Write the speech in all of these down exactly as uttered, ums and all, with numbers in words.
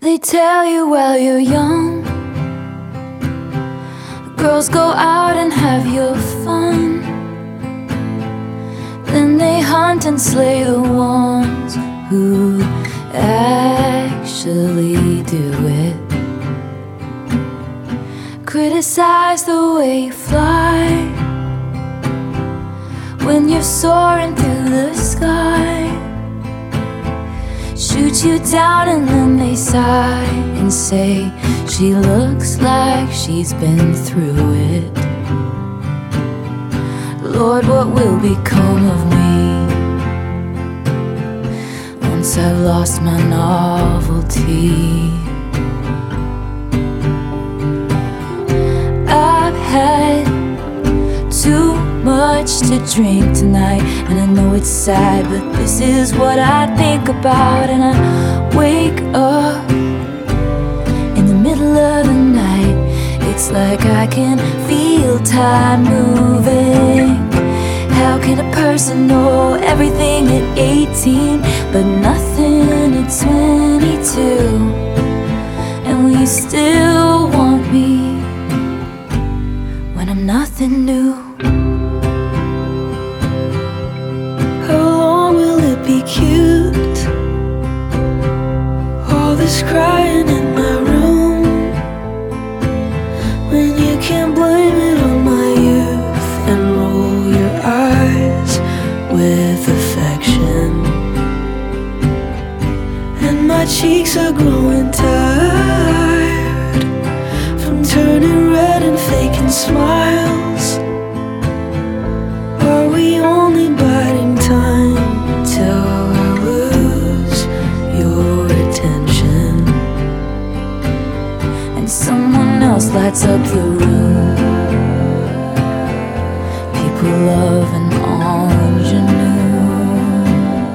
They tell you while you're young, girls go out and have your fun. Then they hunt and slay the ones who actually do it. Criticize the way you fly when you're soaring through the sky. Shoot you down and then they sigh and say she looks like she's been through it. Lord, what will become of me once I've lost my novelty? I've had too much to drink tonight, and I know it's sad, but this is what I think about. And I wake up in the middle of the night. It's like I can feel time moving. How can a person know everything at eighteen but nothing at twenty-two? And will you still want me when I'm nothing new? How long will it be cute? All this crying in my room, when you can't blame it on my youth and roll your eyes with affection. And my cheeks are growing tired from turning red and faking smiles. Are we only biding time till I lose your attention And someone else lights up the room? People love an ingenue.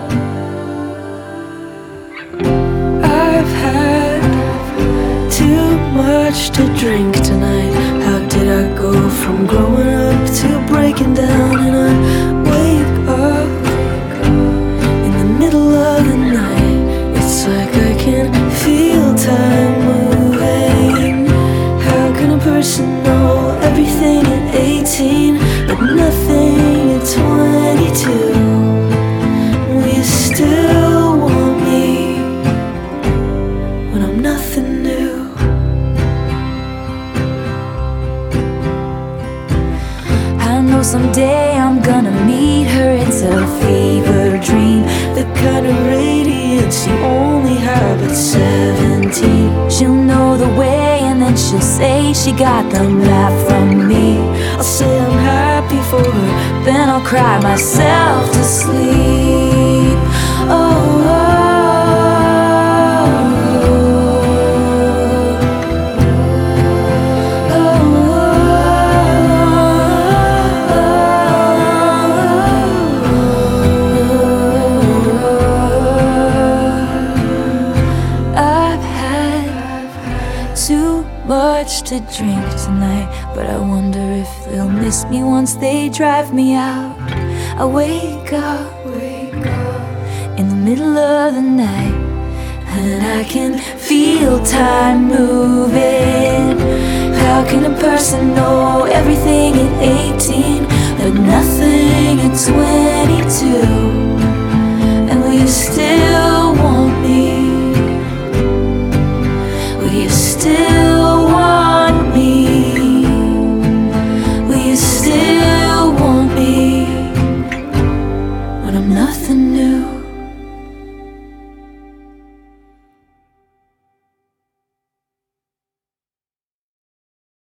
I've had too much to drink tonight. How did I go from growing up to breaking down? And I wake up in the middle of the night. It's like I can feel time moving. How can a person know everything at eighteen but nothing at twenty-two? Will you still want me when I'm nothing new? I know someday I'm gonna meet her. It's a fever dream, The kind of radiance you only have at seventeen. she'll know the way, and then she'll say she got the map from me. I'll say I'm happy for her. Then I'll cry myself to sleep. Oh, oh, oh, oh. I've had too much to drink tonight, but I wonder if they'll miss me once they drive me out. I wake up, wake up in the middle of the night, and I can feel time moving. How can a person know everything at eighteen but nothing at twenty-two? And will you still want